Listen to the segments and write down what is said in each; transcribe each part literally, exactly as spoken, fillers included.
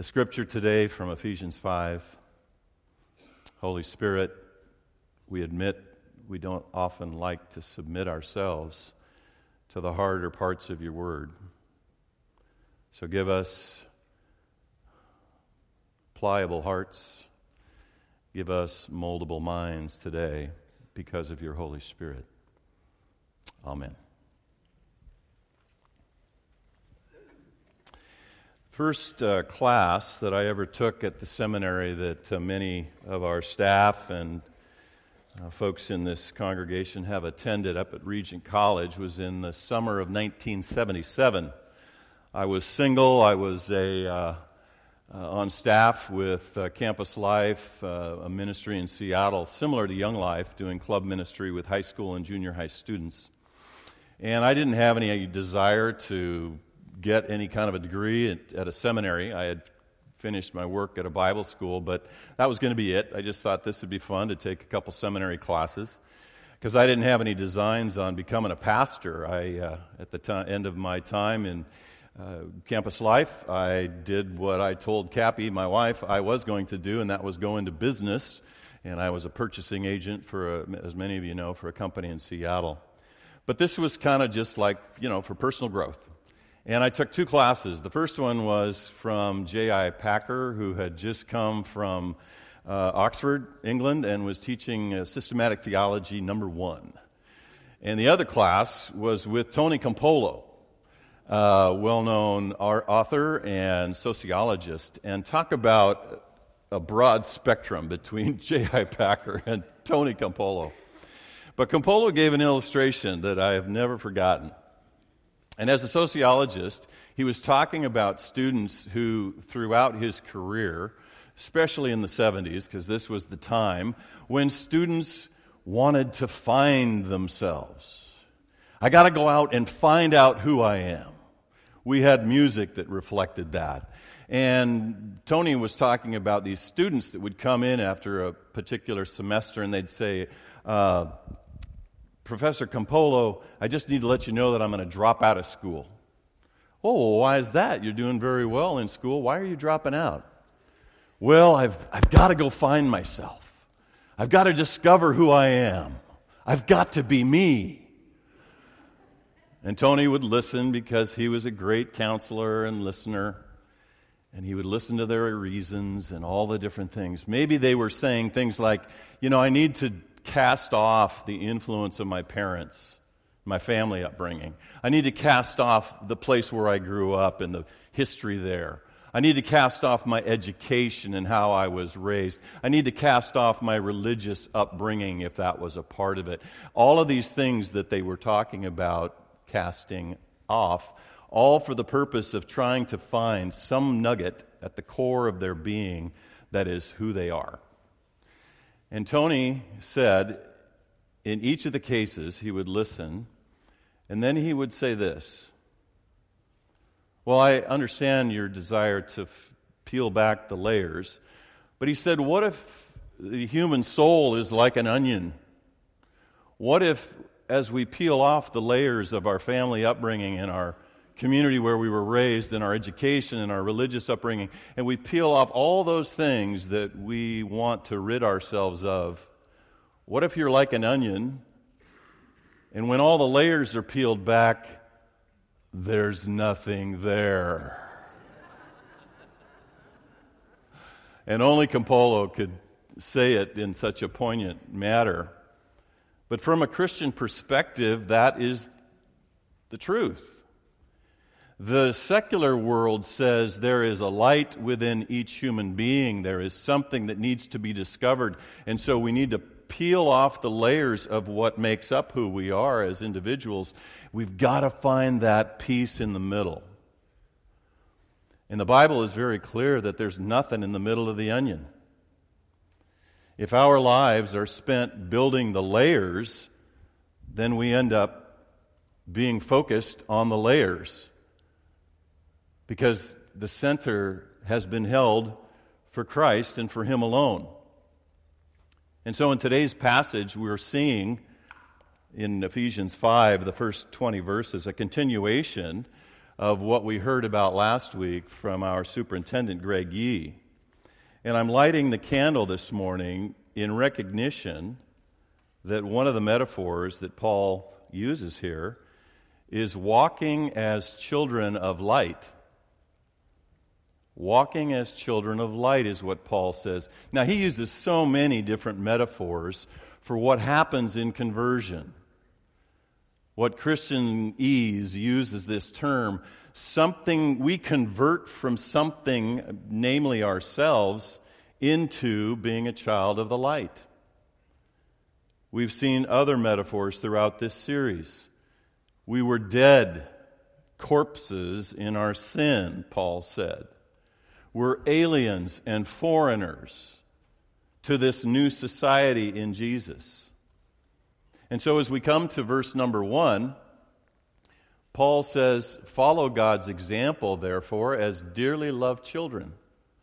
The scripture today from Ephesians five, Holy Spirit, we admit we don't often like to submit ourselves to the harder parts of your word. So give us pliable hearts, give us moldable minds today because of your Holy Spirit. Amen. First uh, class that I ever took at the seminary that uh, many of our staff and uh, folks in this congregation have attended up at Regent College was in the summer of nineteen seventy-seven. I was single. I was a uh, uh, on staff with uh, Campus Life, uh, a ministry in Seattle, similar to Young Life, doing club ministry with high school and junior high students. And I didn't have any desire to get any kind of a degree at, at a seminary. I had finished my work at a Bible school, but that was going to be it. I just thought this would be fun to take a couple seminary classes because I didn't have any designs on becoming a pastor. I, uh, at the t- end of my time in uh, Campus Life, I did what I told Cappy, my wife, I was going to do, and that was go into business. And I was a purchasing agent for, a, as many of you know, for a company in Seattle. But this was kind of just like, you know, for personal growth. And I took two classes. The first one was from J I Packer, who had just come from uh, Oxford, England, and was teaching uh, systematic theology number one. And the other class was with Tony Campolo, uh, well-known art author and sociologist. And talk about a broad spectrum between J I Packer and Tony Campolo. But Campolo gave an illustration that I have never forgotten. And as a sociologist, he was talking about students who, throughout his career, especially in the seventies, because this was the time, when students wanted to find themselves. I got to go out and find out who I am. We had music that reflected that. And Tony was talking about these students that would come in after a particular semester and they'd say, uh, Professor Campolo, I just need to let you know that I'm going to drop out of school. Oh, well, why is that? You're doing very well in school. Why are you dropping out? Well, I've I've got to go find myself. I've got to discover who I am. I've got to be me. And Tony would listen because he was a great counselor and listener. And he would listen to their reasons and all the different things. Maybe they were saying things like, you know, I need to cast off the influence of my parents, my family upbringing. I need to cast off the place where I grew up and the history there. I need to cast off my education and how I was raised. I need to cast off my religious upbringing if that was a part of it. All of these things that they were talking about casting off, all for the purpose of trying to find some nugget at the core of their being that is who they are. And Tony said, in each of the cases, he would listen, and then he would say this. Well, I understand your desire to f- peel back the layers, but he said, what if the human soul is like an onion? What if, as we peel off the layers of our family upbringing and our community where we were raised and our education and our religious upbringing, and we peel off all those things that we want to rid ourselves of, what if you're like an onion, and when all the layers are peeled back, there's nothing there? And only Campolo could say it in such a poignant manner. But from a Christian perspective, that is the truth. The secular world says there is a light within each human being. There is something that needs to be discovered. And so we need to peel off the layers of what makes up who we are as individuals. We've got to find that peace in the middle. And the Bible is very clear that there's nothing in the middle of the onion. If our lives are spent building the layers, then we end up being focused on the layers. Because the center has been held for Christ and for Him alone. And so in today's passage, we're seeing in Ephesians five, the first twenty verses, a continuation of what we heard about last week from our superintendent, Greg Yee. And I'm lighting the candle this morning in recognition that one of the metaphors that Paul uses here is walking as children of light. Walking as children of light is what Paul says. Now, he uses so many different metaphors for what happens in conversion. What Christianese uses this term, something we convert from something, namely ourselves, into being a child of the light. We've seen other metaphors throughout this series. We were dead, corpses in our sin, Paul said. We're aliens and foreigners to this new society in Jesus. And so as we come to verse number one, Paul says, follow God's example, therefore, as dearly loved children.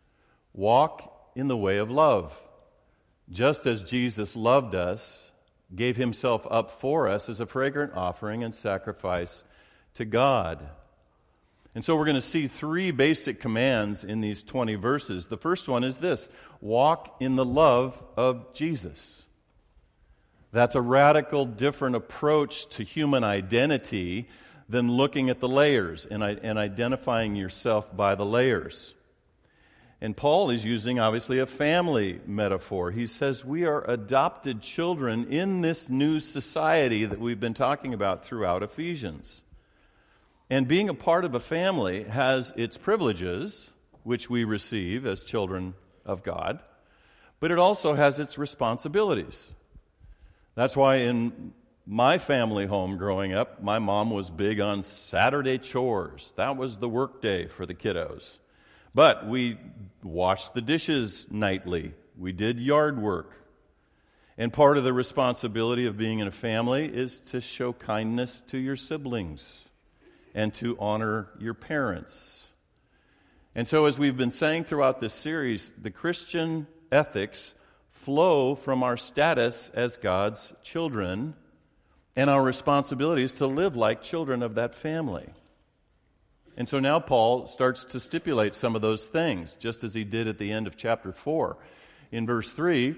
Walk in the way of love, just as Jesus loved us, gave himself up for us as a fragrant offering and sacrifice to God. And so we're going to see three basic commands in these twenty verses. The first one is this: walk in the love of Jesus. That's a radical different approach to human identity than looking at the layers and, and identifying yourself by the layers. And Paul is using, obviously, a family metaphor. He says we are adopted children in this new society that we've been talking about throughout Ephesians. And being a part of a family has its privileges, which we receive as children of God, but it also has its responsibilities. That's why in my family home growing up, my mom was big on Saturday chores. That was the work day for the kiddos. But we washed the dishes nightly. We did yard work. And part of the responsibility of being in a family is to show kindness to your siblings and to honor your parents. And so as we've been saying throughout this series, the Christian ethics flow from our status as God's children and our responsibilities to live like children of that family. And so now Paul starts to stipulate some of those things, just as he did at the end of chapter four. In verse three,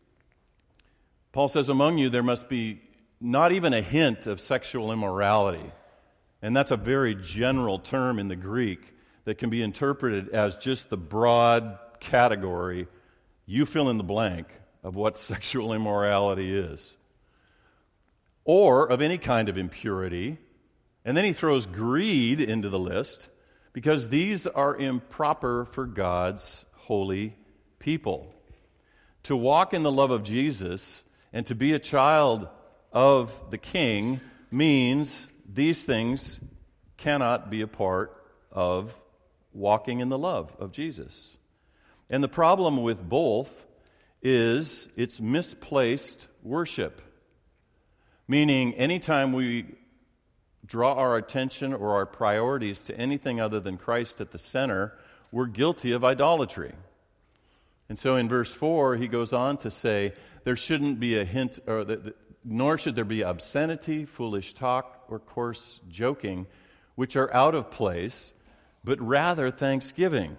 Paul says, among you there must be not even a hint of sexual immorality. And that's a very general term in the Greek that can be interpreted as just the broad category, you fill in the blank, of what sexual immorality is. Or of any kind of impurity. And then he throws greed into the list, because these are improper for God's holy people. To walk in the love of Jesus and to be a child of the King means these things cannot be a part of walking in the love of Jesus. And the problem with both is it's misplaced worship. Meaning, anytime we draw our attention or our priorities to anything other than Christ at the center, we're guilty of idolatry. And so in verse four, he goes on to say, there shouldn't be a hint, or the, the, nor should there be obscenity, foolish talk, or coarse joking, which are out of place, but rather thanksgiving.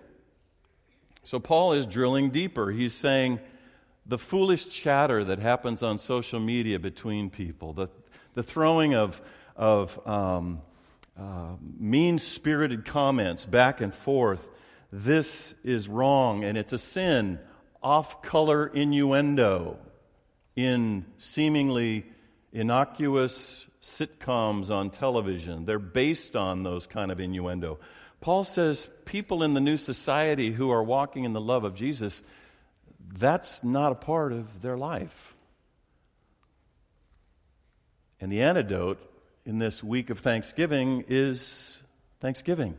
So Paul is drilling deeper. He's saying the foolish chatter that happens on social media between people, the, the throwing of, of um, uh, mean-spirited comments back and forth, this is wrong and it's a sin. Off-color innuendo in seemingly innocuous sitcoms on television. They're based on those kind of innuendo. Paul says people in the new society who are walking in the love of Jesus, that's not a part of their life. And the antidote in this week of Thanksgiving is Thanksgiving.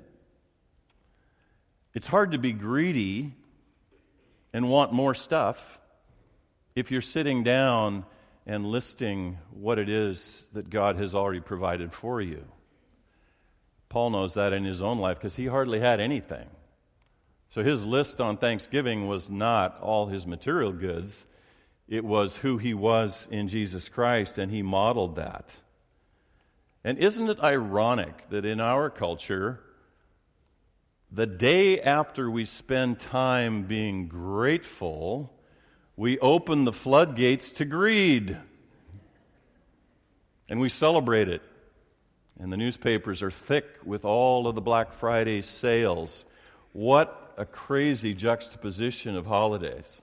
It's hard to be greedy and want more stuff if you're sitting down and listing what it is that God has already provided for you. Paul knows that in his own life because he hardly had anything. So his list on Thanksgiving was not all his material goods. It was who he was in Jesus Christ, and he modeled that. And isn't it ironic that in our culture, the day after we spend time being grateful, we open the floodgates to greed. And we celebrate it. And the newspapers are thick with all of the Black Friday sales. What a crazy juxtaposition of holidays.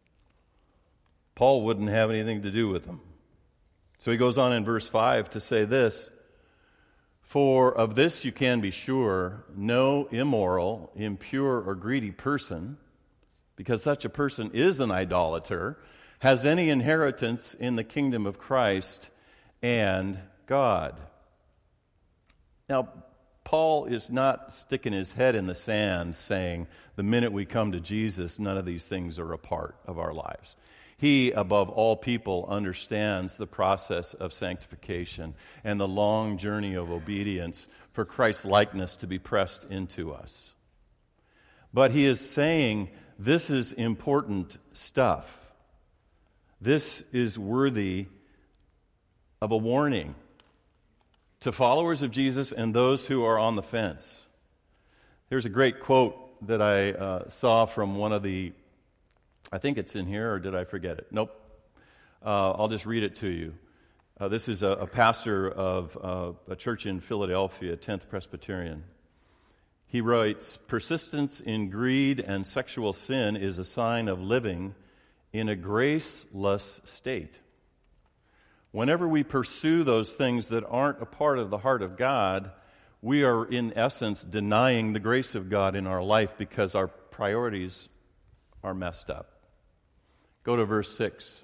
Paul wouldn't have anything to do with them. So he goes on in verse five to say this, "For of this you can be sure, no immoral, impure, or greedy person, because such a person is an idolater, has any inheritance in the kingdom of Christ and God." Now, Paul is not sticking his head in the sand saying, the minute we come to Jesus, none of these things are a part of our lives. He, above all people, understands the process of sanctification and the long journey of obedience for Christ's likeness to be pressed into us. But he is saying this is important stuff. This is worthy of a warning to followers of Jesus and those who are on the fence. There's a great quote that I uh, saw from one of the, I think it's in here, or did I forget it? Nope. Uh, I'll just read it to you. Uh, this is a, a pastor of uh, a church in Philadelphia, tenth Presbyterian. He writes, "Persistence in greed and sexual sin is a sign of living in a graceless state. Whenever we pursue those things that aren't a part of the heart of God, we are in essence denying the grace of God in our life because our priorities are messed up." Go to verse six.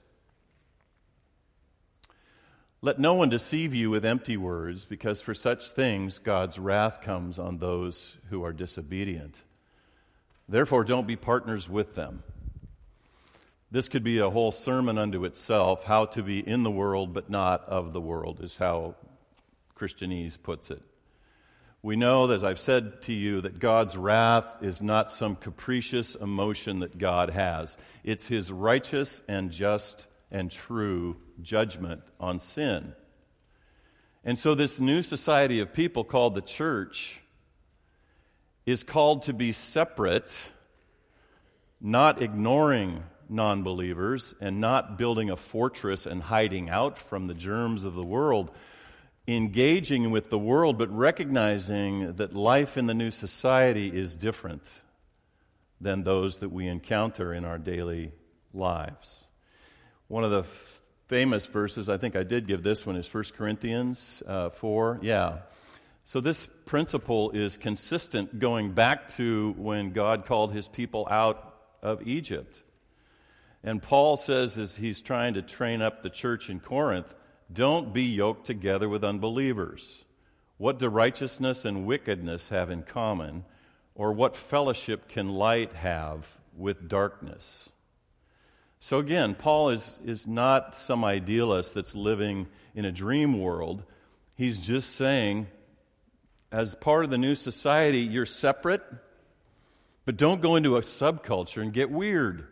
"Let no one deceive you with empty words, because for such things God's wrath comes on those who are disobedient. Therefore, don't be partners with them." This could be a whole sermon unto itself. How to be in the world but not of the world is how Christianese puts it. We know, as I've said to you, that God's wrath is not some capricious emotion that God has. It's his righteous and just and true judgment on sin. And so this new society of people called the church is called to be separate, not ignoring non-believers and not building a fortress and hiding out from the germs of the world, engaging with the world, but recognizing that life in the new society is different than those that we encounter in our daily lives. One of the f- famous verses, I think I did give this one, is First Corinthians uh, four. Yeah. So this principle is consistent going back to when God called his people out of Egypt. And Paul says, as he's trying to train up the church in Corinth, don't be yoked together with unbelievers. What do righteousness and wickedness have in common? Or what fellowship can light have with darkness? So again, Paul is, is not some idealist that's living in a dream world. He's just saying, as part of the new society, you're separate, but don't go into a subculture and get weird.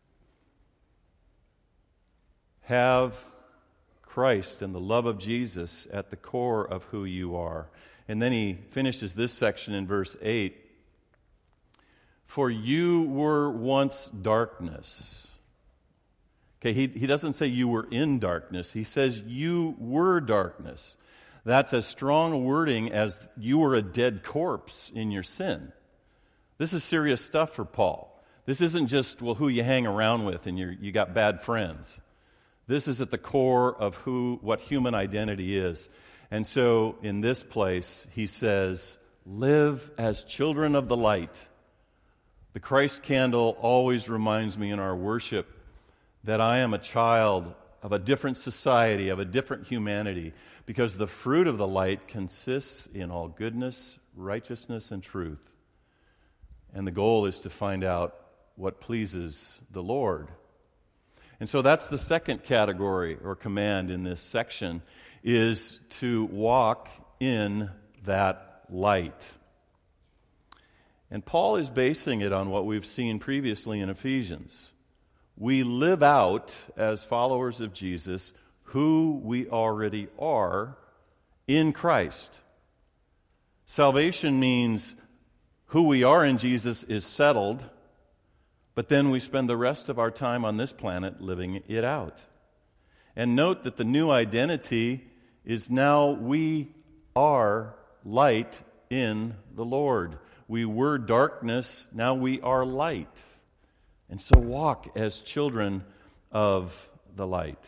Have Christ and the love of Jesus at the core of who you are. And then he finishes this section in verse eight. "For you were once darkness." Okay, he, he doesn't say you were in darkness. He says you were darkness. That's as strong a wording as you were a dead corpse in your sin. This is serious stuff for Paul. This isn't just, well, who you hang around with and you you got bad friends. This is at the core of who, what human identity is. And so in this place, he says, live as children of the light. The Christ candle always reminds me in our worship that I am a child of a different society, of a different humanity, because the fruit of the light consists in all goodness, righteousness, and truth. And the goal is to find out what pleases the Lord. And so that's the second category or command in this section, is to walk in that light. And Paul is basing it on what we've seen previously in Ephesians. We live out, as followers of Jesus, who we already are in Christ. Salvation means Who we are in Jesus is settled, but then we spend the rest of our time on this planet living it out. And note that the new identity is now we are light in the Lord. We were darkness, now we are light. And so walk as children of the light.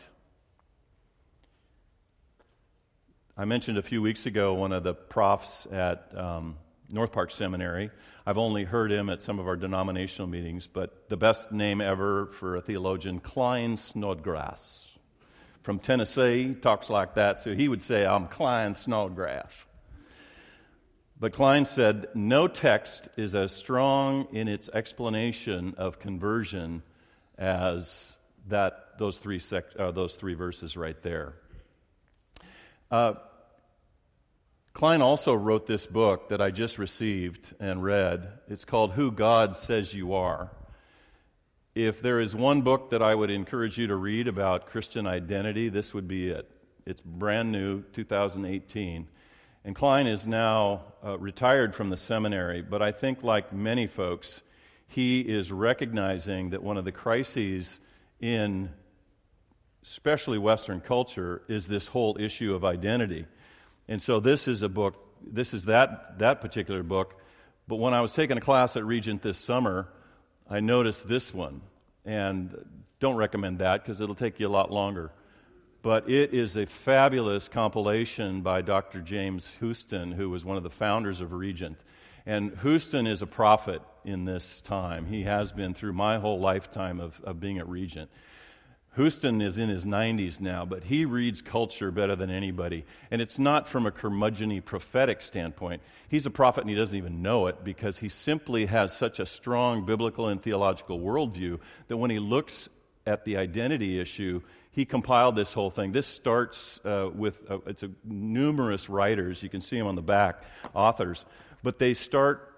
I mentioned a few weeks ago one of the profs at um, North Park Seminary. I've only heard him at some of our denominational meetings, but the best name ever for a theologian, Klein Snodgrass. From Tennessee, he talks like that, so he would say, I'm Klein Snodgrass. But Klein said, no text is as strong in its explanation of conversion as that those three sec, uh, those three verses right there. Uh, Klein also wrote this book that I just received and read. It's called Who God Says You Are. If there is one book that I would encourage you to read about Christian identity, this would be it. It's brand new, two thousand eighteen. And Klein is now uh, retired from the seminary, but I think like many folks, he is recognizing that one of the crises in especially Western culture is this whole issue of identity. And so this is a book, this is that, that particular book, but when I was taking a class at Regent this summer, I noticed this one, and don't recommend that because it'll take you a lot longer. But it is a fabulous compilation by Doctor James Houston, who was one of the founders of Regent. And Houston is a prophet in this time. He has been through my whole lifetime of, of being at Regent. Houston is in his nineties now, but he reads culture better than anybody. And it's not from a curmudgeon-y prophetic standpoint. He's a prophet and he doesn't even know it because he simply has such a strong biblical and theological worldview that when he looks at the identity issue, he compiled this whole thing. This starts uh, with, uh, it's a, numerous writers, you can see them on the back, authors, but they start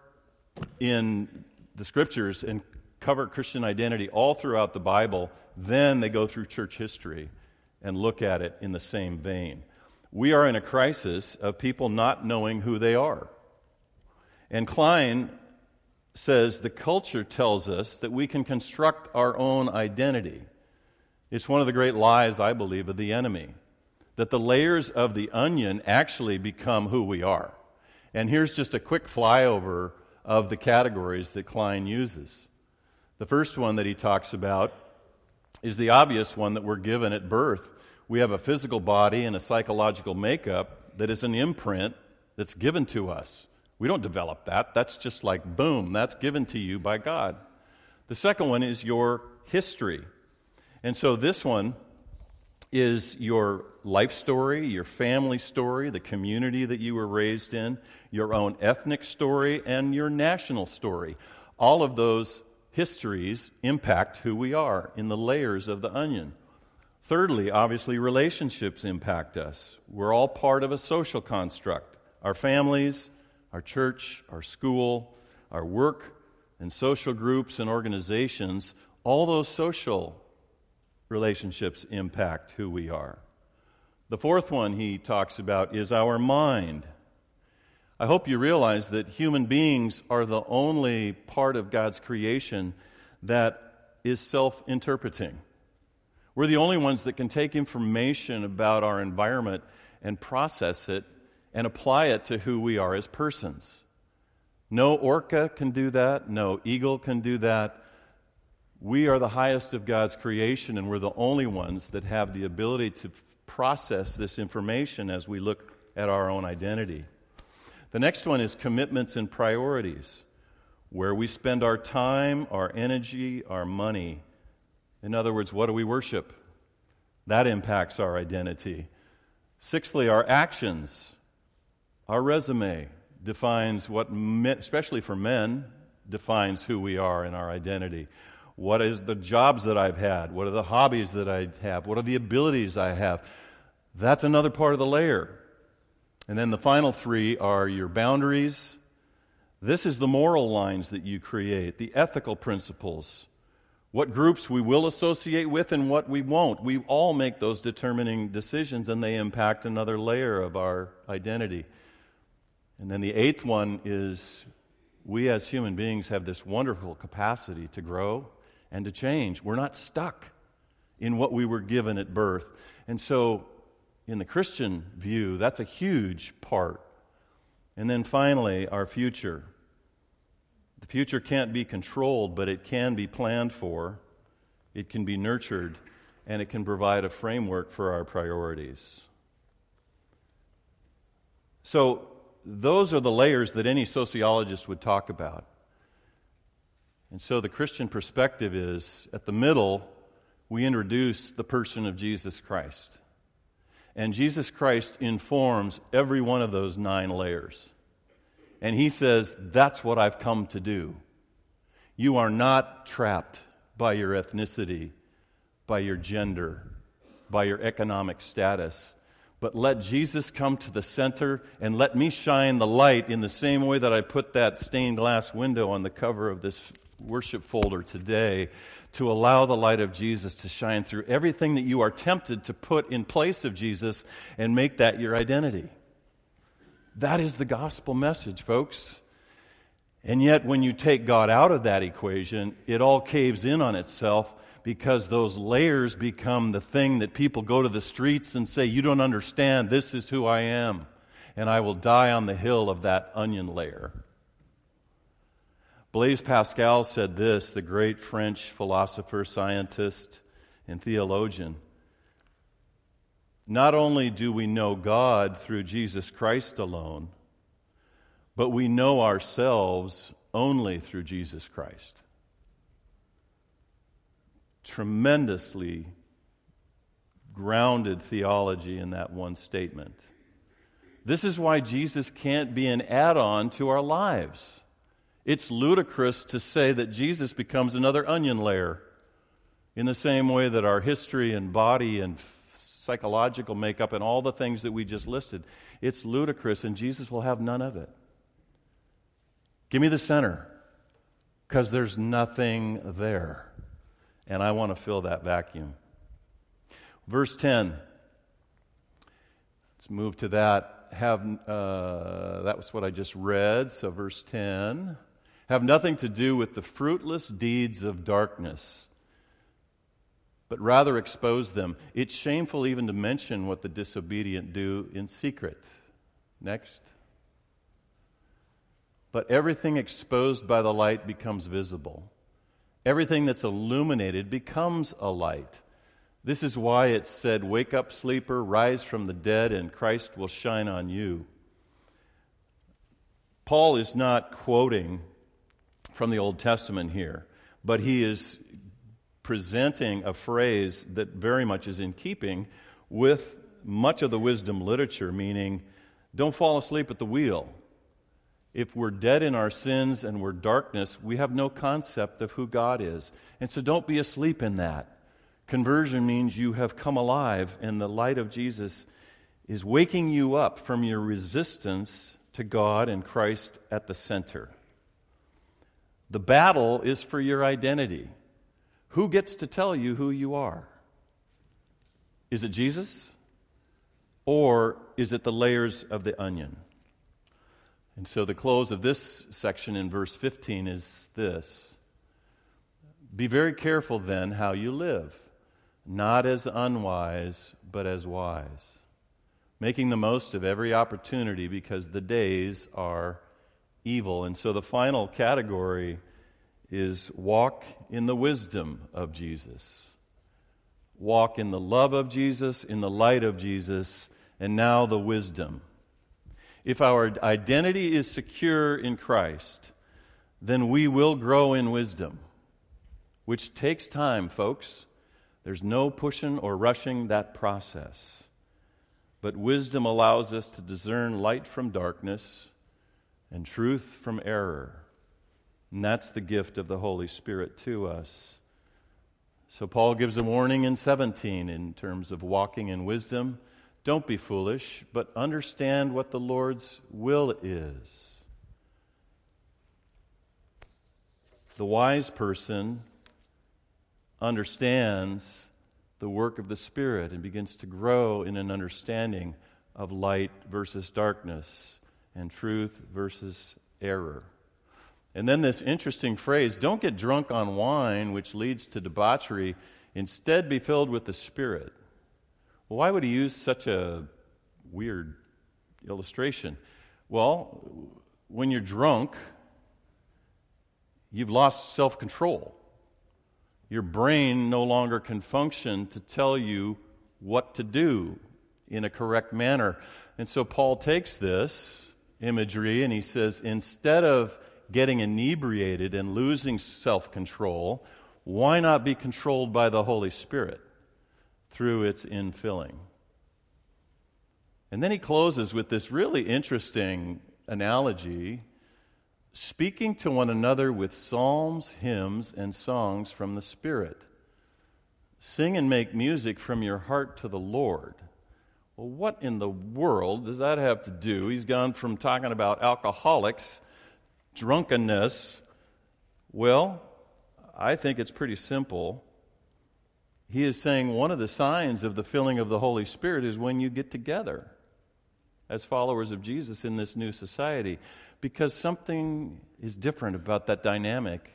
in the scriptures and cover Christian identity all throughout the Bible. Then they go through church history and look at it in the same vein. We are in a crisis of people not knowing who they are. And Klein says the culture tells us that we can construct our own identity. It's one of the great lies, I believe, of the enemy, that the layers of the onion actually become who we are. And here's just a quick flyover of the categories that Klein uses. The first one that he talks about is the obvious one that we're given at birth. We have a physical body and a psychological makeup that is an imprint that's given to us. We don't develop that. That's just like, boom, that's given to you by God. The second one is your history. And so this one is your life story, your family story, the community that you were raised in, your own ethnic story, and your national story. All of those histories impact who we are in the layers of the onion. Thirdly, obviously, relationships impact us. We're all part of a social construct. Our families, our church, our school, our work, and social groups and organizations, all those social relationships impact who we are. The fourth one he talks about is our mind. I hope you realize that human beings are the only part of God's creation that is self-interpreting. We're the only ones that can take information about our environment and process it and apply it to who we are as persons. No orca can do that. No eagle can do that. We are the highest of God's creation, and we're the only ones that have the ability to process this information as we look at our own identity. The next one is commitments and priorities, where we spend our time, our energy, our money. In other words, what do we worship? That impacts our identity. Sixthly, our actions. Our resume defines what, men, especially for men, defines who we are in our identity. What is the jobs that I've had? What are the hobbies that I have? What are the abilities I have? That's another part of the layer. And then the final three are your boundaries. This is the moral lines that you create, the ethical principles, what groups we will associate with and what we won't. We all make those determining decisions, and they impact another layer of our identity. And then the eighth one is we as human beings have this wonderful capacity to grow and to change. We're not stuck in what we were given at birth. And so, in the Christian view, that's a huge part. And then finally, our future. The future can't be controlled, but it can be planned for. It can be nurtured, and it can provide a framework for our priorities. So, those are the layers that any sociologist would talk about. And so the Christian perspective is, at the middle, we introduce the person of Jesus Christ. And Jesus Christ informs every one of those nine layers. And he says, that's what I've come to do. You are not trapped by your ethnicity, by your gender, by your economic status. But let Jesus come to the center and let me shine the light in the same way that I put that stained glass window on the cover of this worship folder today, to allow the light of Jesus to shine through everything that you are tempted to put in place of Jesus and make that your identity. That is the gospel message, folks. And yet when you take God out of that equation, it all caves in on itself, because those layers become the thing that people go to the streets and say, you don't understand, this is who I am. And I will die on the hill of that onion layer. Blaise Pascal said this, the great French philosopher, scientist, and theologian. Not only do we know God through Jesus Christ alone, but we know ourselves only through Jesus Christ. Tremendously grounded theology in that one statement. This is why Jesus can't be an add-on to our lives. It's ludicrous to say that Jesus becomes another onion layer in the same way that our history and body and psychological makeup and all the things that we just listed. It's ludicrous, and Jesus will have none of it. Give me the center, because there's nothing there. And I want to fill that vacuum. Verse ten. Let's move to that. Have uh, that was what I just read. So verse ten. Have nothing to do with the fruitless deeds of darkness, but rather expose them. It's shameful even to mention what the disobedient do in secret. Next. But everything exposed by the light becomes visible. Everything that's illuminated becomes a light. This is why it's said, wake up, sleeper, rise from the dead, and Christ will shine on you. Paul is not quoting from the Old Testament here, but he is presenting a phrase that very much is in keeping with much of the wisdom literature, meaning, don't fall asleep at the wheel. If we're dead in our sins and we're darkness, we have no concept of who God is. And so don't be asleep in that. Conversion means you have come alive, and the light of Jesus is waking you up from your resistance to God and Christ at the center. The battle is for your identity. Who gets to tell you who you are? Is it Jesus? Or is it the layers of the onion? And so the close of this section in verse fifteen is this. Be very careful then how you live, not as unwise, but as wise, making the most of every opportunity because the days are evil. And so the final category is walk in the wisdom of Jesus. Walk in the love of Jesus, in the light of Jesus, and now the wisdom. If our identity is secure in Christ, then we will grow in wisdom, which takes time, folks. There's no pushing or rushing that process. But wisdom allows us to discern light from darkness and truth from error. And that's the gift of the Holy Spirit to us. So Paul gives a warning in seventeen in terms of walking in wisdom. Don't be foolish, but understand what the Lord's will is. The wise person understands the work of the Spirit and begins to grow in an understanding of light versus darkness and truth versus error. And then this interesting phrase, don't get drunk on wine, which leads to debauchery. Instead, be filled with the Spirit. Well, why would he use such a weird illustration? Well, when you're drunk, you've lost self-control. Your brain no longer can function to tell you what to do in a correct manner. And so Paul takes this imagery and he says, instead of getting inebriated and losing self-control, why not be controlled by the Holy Spirit through its infilling? And then he closes with this really interesting analogy, speaking to one another with psalms, hymns, and songs from the Spirit. Sing and make music from your heart to the Lord. Well, what in the world does that have to do? He's gone from talking about alcoholics, drunkenness. Well, I think it's pretty simple. He is saying one of the signs of the filling of the Holy Spirit is when you get together as followers of Jesus in this new society, because something is different about that dynamic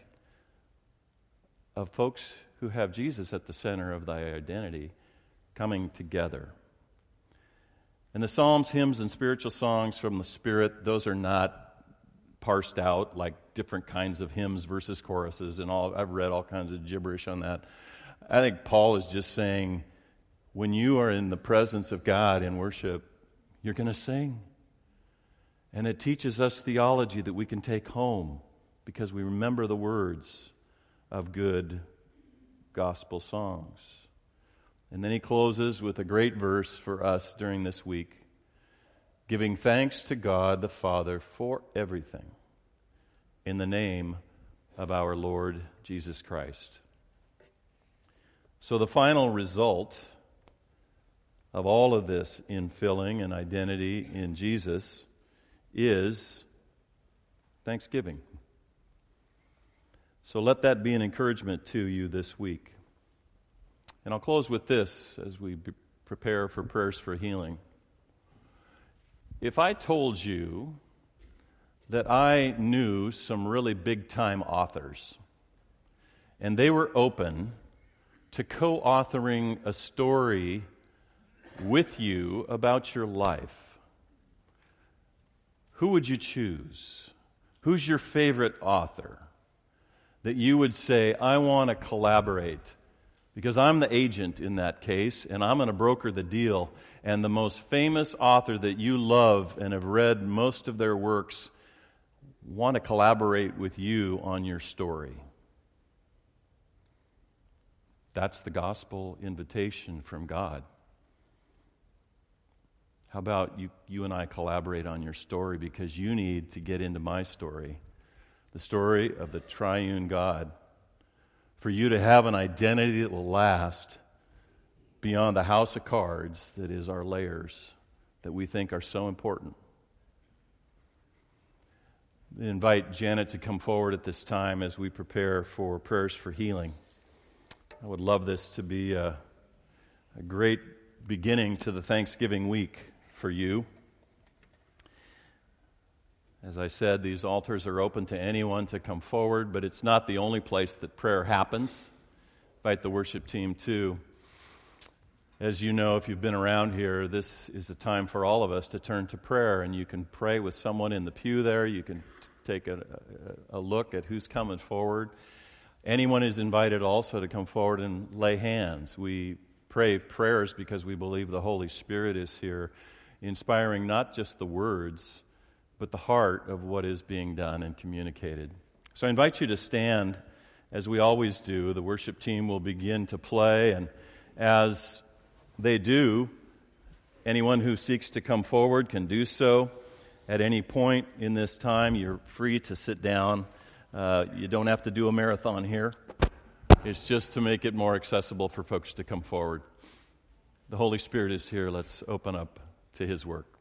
of folks who have Jesus at the center of their identity coming together. And the psalms, hymns, and spiritual songs from the Spirit, those are not parsed out like different kinds of hymns versus choruses and all. I've read all kinds of gibberish on that. I think Paul is just saying, when you are in the presence of God in worship, you're going to sing. And it teaches us theology that we can take home because we remember the words of good gospel songs. And then he closes with a great verse for us during this week, giving thanks to God the Father for everything in the name of our Lord Jesus Christ. So the final result of all of this infilling and identity in Jesus is thanksgiving. So let that be an encouragement to you this week. And I'll close with this as we be prepare for prayers for healing. If I told you that I knew some really big-time authors, and they were open to co-authoring a story with you about your life, who would you choose? Who's your favorite author that you would say, I want to collaborate? Because I'm the agent in that case, and I'm going to broker the deal. And the most famous author that you love and have read most of their works want to collaborate with you on your story. That's the gospel invitation from God. How about you, you and I collaborate on your story, because you need to get into my story, the story of the triune God, for you to have an identity that will last beyond the house of cards that is our layers that we think are so important. I invite Janet to come forward at this time as we prepare for prayers for healing. I would love this to be a, a great beginning to the Thanksgiving week for you. As I said, these altars are open to anyone to come forward, but it's not the only place that prayer happens. Invite the worship team too. As you know, if you've been around here, this is a time for all of us to turn to prayer, and you can pray with someone in the pew there. You can t- take a, a, a look at who's coming forward. Anyone is invited also to come forward and lay hands. We pray prayers because we believe the Holy Spirit is here, inspiring not just the words, but the heart of what is being done and communicated. So I invite you to stand as we always do. The worship team will begin to play, and as they do, anyone who seeks to come forward can do so at any point in this time. You're free to sit down. Uh, you don't have to do a marathon here. It's just to make it more accessible for folks to come forward. The Holy Spirit is here. Let's open up to His work.